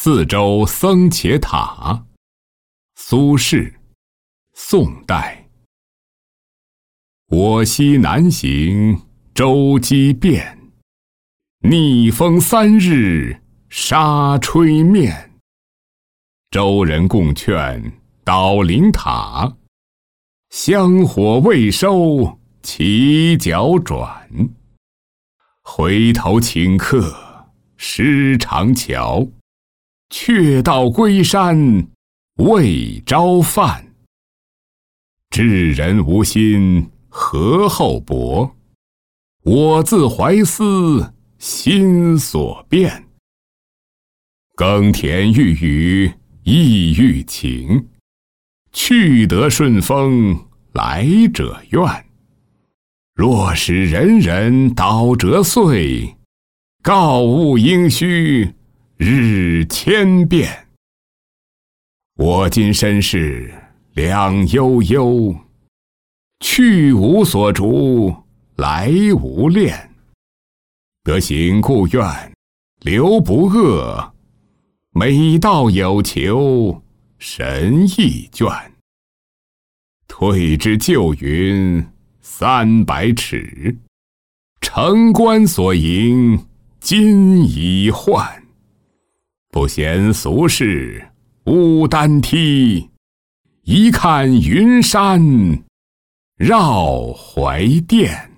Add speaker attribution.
Speaker 1: 四周僧伽塔。苏轼，宋代。我西南行，舟楫变。逆风3日，沙吹面。舟人共劝捣灵塔，香火未收，起脚转。回头请客失长桥，却道归山未招饭。知人无心何后薄，我自怀思心所变。耕田欲雨意欲晴，去得顺风来者愿。若使人人倒折岁，告勿应须日千变。我今身世两悠悠，去无所逐，来无恋。得行故愿留不饿，每道有求神意倦。退之就云300尺，城关所迎今已换。不嫌俗世无单梯，一看云山绕怀殿。